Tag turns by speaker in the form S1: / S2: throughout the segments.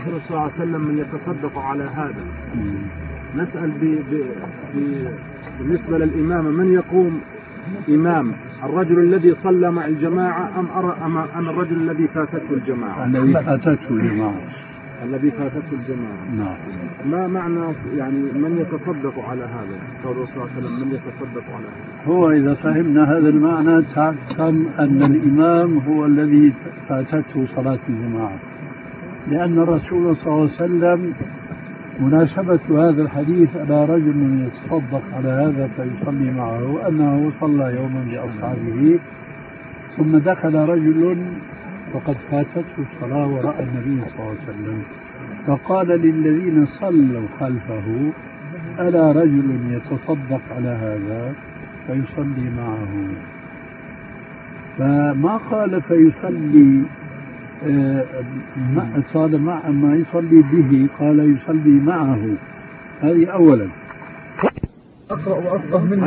S1: الرسول صلى الله عليه وسلم من يتصدق على هذا. نسأل بالنسبة للإمامة من يقوم إمام، الرجل الذي صلى مع الجماعة أم الرجل الذي فاتته الجماعة؟
S2: الذي فاتته الجماعة.
S1: الذي فاتته الجماعة.
S2: نعم.
S1: ما معنى يعني من يتصدق على هذا؟ قول الرسول صلى الله عليه وسلم من يتصدق على هذا.
S2: هو إذا فهمنا هذا المعنى تفهم أن الإمام هو الذي فاتته صلاة الجماعة، لأن الرسول صلى الله عليه وسلم مناسبة هذا الحديث على رجل يتصدق على هذا فيصلي معه أنه صلى يوما بأصحابه ثم دخل رجل وقد فاتته الصلاة وراء النبي صلى الله عليه وسلم فقال للذين صلوا خلفه ألا رجل يتصدق على هذا فيصلي معه، فما قال فيصلي ما يصلي به، قال يصلي معه. هذه أولا.
S1: أقرأ وأفقه منه.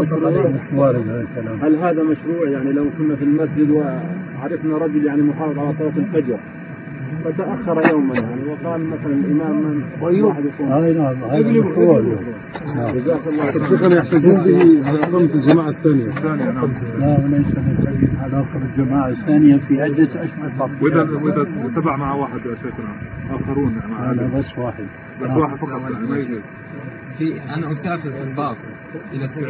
S1: هل هذا مشروع؟ يعني لو كنا في المسجد وعرفنا رجل يعني محافظ على صلاة الفجر فتأخر يوما يعني وقال مثلا الإمام من واحد يصوم.
S2: نعم هذا مشروع.
S1: جزاك الله
S3: خير. يحتاجون به على إقامة الجماعة الثانية.
S2: لا ليس محتاجين على إقامة الجماعة الثانية في عدة أشهر.
S3: وإذا تبع مع واحد يا شيخنا آخرون
S2: أنا بس واحد
S3: فقط.
S4: أنا أسافر في الباص إلى السعودية